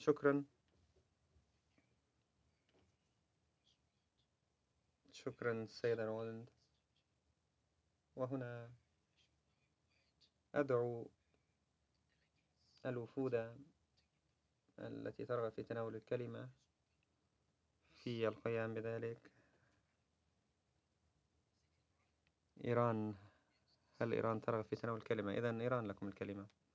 شكرًا، شكرًا السيدة رولينز. وهنا أدعو الوفود التي ترغب في تناول الكلمة في القيام بذلك. إيران، هل إيران ترغب في تناول الكلمة؟ إذن إيران لكم الكلمة.